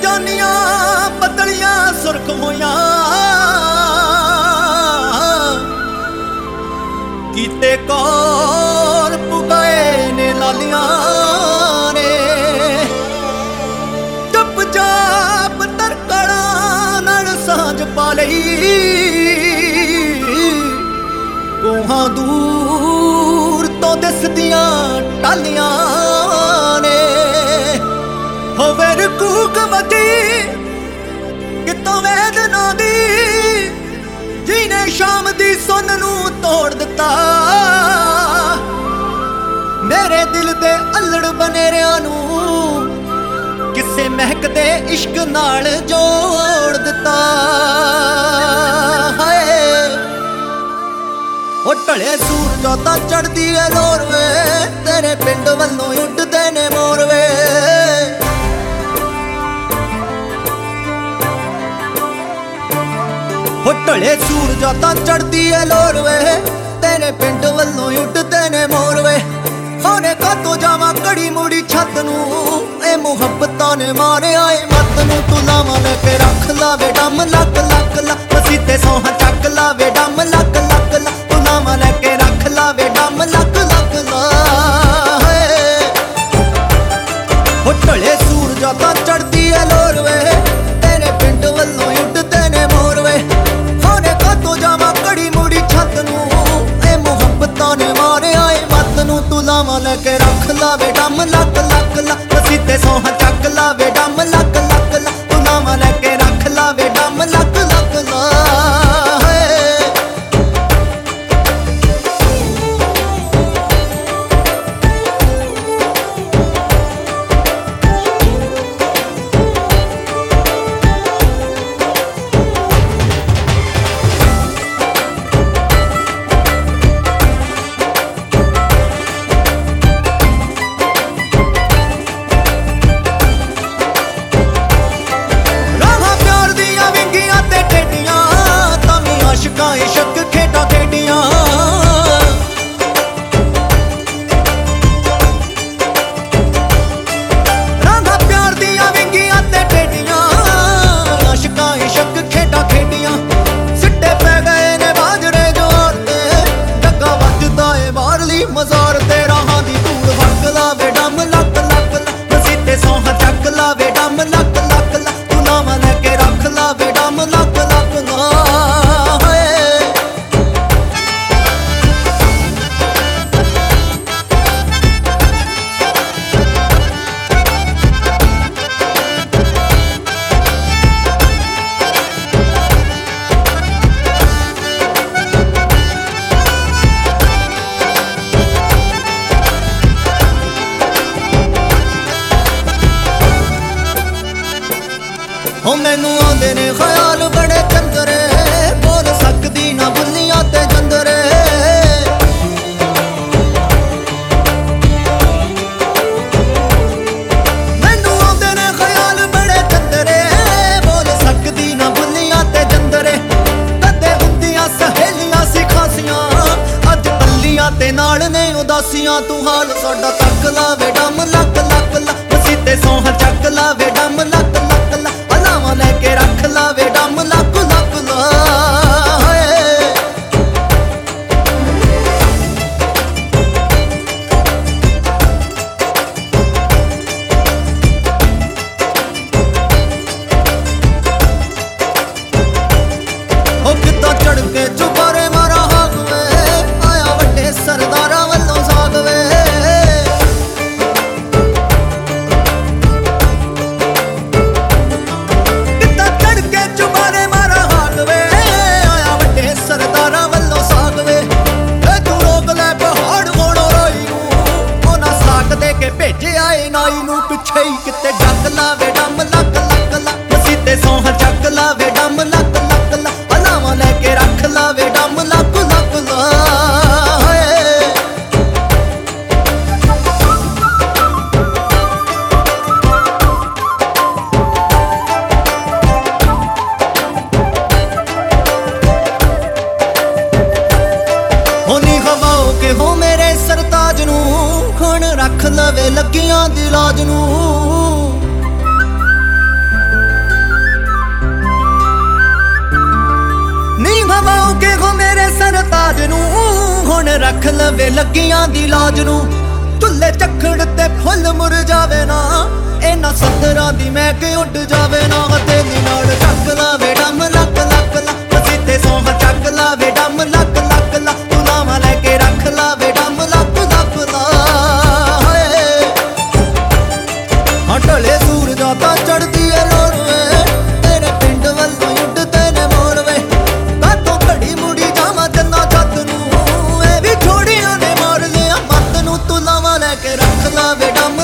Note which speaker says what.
Speaker 1: ਜਾਨੀਆਂ ਬਦਲੀਆਂ ਸੁਰਖ ਹੋਈਆਂ ਕੀਤੇ ਕੌਰ ਪੁਗਾਏ ਨੇ ਲਾਲੀਆਂ ਨੇ ਜਪ ਜਾਪ ਤਰਕੜਾਂ ਨਾਲ ਸਾਂਝ ਪਾ ਲਈ ਕੋਹਾਂ ਦੂਰ ਤੋਂ ਦਿਸਦੀਆਂ ਟਾਲੀਆਂ ਨੇ ਹੋਵੇ ਰਕੂਕ ਵਜੀ ਕਿਤੋਂ ਵੇਦਨਾ ਦੀ ਜਿਹਨੇ ਸ਼ਾਮ ਦੀ ਸੁੰਨ ਨੂੰ ਤੋੜ ਦਿੱਤਾ ਮੇਰੇ ਦਿਲ ਦੇ ਅਲੜ ਬਨੇਰਿਆਂ ਨੂੰ ਕਿਸੇ ਮਹਿਕਦੇ ਇਸ਼ਕ ਨਾਲ ਜੋੜ ਦਿੱਤਾ ਹਾਏ ਉਹ ਢਲੇ ਸੂਰਜਾਂ ਤਾਂ ਚੜਦੀ ਏ ਲੋਰ ਵੇ ਤੇਰੇ ਪਿੰਡ ਵੱਲੋਂ ਉੱਡਦੇ ਨੇ ਮੋਰ ਵੇ ਢਲੇ ਸੂਰਜਾਂ ਤਾਂ ਚੜਦੀ ਏ ਲੋਰ ਵੇ ਤੇਰੇ ਪਿੰਡ ਵੱਲੋਂ ਉੱਡਦੇ ਨੇ ਮੋਰ ਵੇ ਹੋਣੇ ਕਾਤੋਂ ਜਾਵਾਂ ਘੜੀ ਮੁੜੀ ਛੱਤ ਨੂੰ ਇਹ ਮੁਹੱਬਤਾਂ ਨੇ ਮਾਰਿਆ ਏ ਮੱਤ ਨੂੰ ਤੂੰ ਲਾਵਾਂ ਲੈ ਕੇ ਰੱਖ ਲਾਵੇ ਡੰਮ ਲੱਕ ਲੱਕ ਲੱਕ ਅਸੀਂ ਤੇ ਸੌਹਾਂ ਚੱਕ ਲਾਵੇ ਡੰਮ ਲੱਕ ਲੱਕ ਲੱਕ ਤੂੰ ਲਾਵਾਂ ਲੈ ਕੇ ਰੱਖ ਲਾਵੇ ਡੰਮ ਲੱਕ ਲੱਕ ਲਾ ਢਲੇ ਸੂਰਜਾਂ ਤਾਂ ਚੜਦੀ ਏ ਲੋਰ ਵੇ ਤੇਰੇ ਪਿੰਡ ਵੱਲੋਂ ਉੱਡਦੇ ਨੇ ਮੋਰ ਵੇ ਹੋਣੇ ਕਾਤੋਂ ਜਾਵਾਂ ਘੜੀ ਮੁੜੀ ਛੱਤ ਨੂੰ ਇਹ ਮੁਹੱਬਤਾਂ ਨੇ ਮਾਰਿਆ ਏ ਮੱਤ ਨੂੰ ਤੂੰ ਲਾਵਾਂ ਲੈ ਕੇ ਰੱਖ ਲਾਵੇ ਡੰਮ ਲੱਕ ਲੱਕ ਲੱਕ ਅਸੀਂ ਤੇ ਸੌਹਾਂ ਚੱਕ ਲਾਵੇ ਡੰਮ ਲੱਕ ਲੱਕ ਲੱਕ ਤੂੰ ਲਾਵਾਂ ਲੈ ਕੇ ਰੱਖ ਲਾਵੇ ਡੰਮ ਲੱਕ ਲੱਕ ਲਾ ਇਸ਼ਕ ਖੇਡਾਂ ਖੇਡੀਆਂ ਰਾਂਝਾ ਪਿਆਰ ਦੀਆਂ ਵਿੰਗੀਆਂ ਤੇ ਟੇਡੀਆਂ ਆਸ਼ਕਾਂ ਇਸ਼ਕ ਖੇਡਾਂ ਖੇਡੀਆਂ ਸਿੱਟੇ ਪੈ ਗਏ ਨੇ ਬਾਜਰੇ ਜੋਰ ਤੇ ਡੱਗਾ ਵੱਜਦਾ ਏ ਬਾਹਰਲੀ ਮਜ਼ਾਰ ਤੇ ਰਾਹਾਂ ਦੀ ਧੂੜ ਵਗ ਲਾਵੇ ਡੰਮ ਲੱਕ ਲੱਕ ਲੱਕ ਅਸੀਂ ਤੇ ਸੌਹਾਂ ਚੱਕ ਲਾਵੇ ਡੰਮ ਲੱਕ ਲੱਕ ਲੱਕ ਤੂੰ ਲਾਵਾਂ ਲੈ ਕੇ ਰੱਖ ਲਾਵੇ ਡੰਮ ਲੱਕ ਲੱਕ ਲਾ ਹੋ ਮੈਨੂੰ ਆਉਂਦੇ ਨੇ ਖਿਆਲ ਬੜੇ ਚੰਦਰੇ ਬੋਲ ਸਕਦੀ ਨਾ ਬੁੱਲੀਆਂ ਤੇ ਜੰਦਰੇ ਮੈਨੂੰ ਆਉਂਦੇ ਨੇ ਖਿਆਲ ਬੜੇ ਚੰਦਰੇ ਬੋਲ ਸਕਦੀ ਨਾ ਬੁੱਲੀਆਂ ਤੇ ਜੰਦਰੇ ਕਦੇ ਹੁੰਦੀਆਂ ਸਹੇਲੀਆਂ ਸੀ ਖਾਸੀਆਂ ਅੱਜ ਬੱਲੀਆਂ ਤੇ ਨਾਲ ਨੇ ਉਦਾਸੀਆਂ ਤੂੰ ਹਾਲ ਸਾਡਾ ਤੱਕ ਲਾਵੇ ਡੰਮ ਲੱਕ ਲੱਕ ਲੱਕ ਅਸੀਂ ਤੇ ਸੌਹਾਂ ਚੱਕ ਲਾਵੇ ਡੰਮ ਲੱਕ ਲੱਕ ਲੱਕ ਲੈ ਕੇ ਰੱਖ ਲਾਵੇ ਡੰਮ ਲੱਕ ਲੱਕ ਲਾ ਉਹ ਕਿੱਦਾਂ ਚੜ ਕੇ ਚੁਬਾਰੇ ਮਾਰਾ ਹਾਕ ਵੇ ਆਇਆ ਵੱਡੇ ਸਰਦਾਰਾਂ ਵੱਲੋਂ ਸਾਗ ਵੇ ਨਾਈ ਨੂੰ ਪਿੱਛੇ ਹੀ ਕਿਤੇ ਜੱਗ ਲਾਵੇ ਡੰਮ ਲੱਕ ਲੱਕ ਲੱਕ ਅਸੀਂ ਤੇ ਸੌਹਾਂ ਚੱਕ ਲਾਵੇ ਡੰਮ ਲੱਕ ਲੱਕ ਲੱਕ ਲਾਵਾਂ ਲੈ ਕੇ ਰੱਖ ਲਾਵੇ ਡੰਮ ਲੱਕ ਲੱਕ ਲਾ ਹੋਨੀ ਹਵਾਓ ਕਿ ਹੋ ਮੇਰੇ ਸਰਤਾਜ ਨੂੰ ਹੁਣ ਰੱਖ ਲਵੇ ਲੱਗੀਆਂ ਦੀ ਲਾਜ ਨੂੰ ਮਵਾਉ ਕੇ ਹੋ ਮੇਰੇ ਸਰਤਾਜ ਨੂੰ ਹੁਣ ਰੱਖ ਲਵੇ ਲੱਗੀਆਂ ਦੀ ਲਾਜ ਨੂੰ ਢੁੱਲੇ ਚੱਖੜ ਤੇ ਫੁੱਲ ਮੁਰਝਾਵੇ ਨਾ ਇਹਨਾਂ ਸੱਤਰਾਂ ਦੀ ਮੈਂ ਕਿ ਉੱਡ ਜਾਵੇ ਨਾ ਤੇਰੀ ਨਾਲ ਚੱਕ ਲਾਵੇ ਡੰਮ ਲੱਕ ਲੱਕ ਲੱਕ ਸਿੱਧੇ ਸੌਂ ਚੱਕ ਲਾਵੇ ਡੰਮ ਲੱਕ ਲੱਕ ਲੱਕ ਤੂੰ ਲਾਵਾਂ ਲੈ ਕੇ ਰੱਖ ਲਾਵੇ ਡੰਮ ਲੱਕ ਲੱਕ ਲਾ ਹਾਂ ਢਲੇ ਸੂਰਜਾਂ ਤਾਂ ਚੜਦੀ ਏ ਲੋਰ ਵੇ ਤੇਰੇ ਪਿੰਡ ਵੱਲੋਂ ਉੱਡਦੇ ਨੇ ਮੋਰ ਵੇ ਕਾਤੋਂ ਘੜੀ ਮੁੜੀ ਜਾਵਾਂ ਜੰਨਾ ਜੱਤ ਨੂੰ ਇਹ ਵੀ ਛੋੜੀਆਂ ਨੇ ਮਾਰ ਲਿਆ ਮੱਤ ਨੂੰ ਤੂੰ ਲਾਵਾਂ ਲੈ ਕੇ ਰੱਖ ਲਾਵੇ ਡੰਮ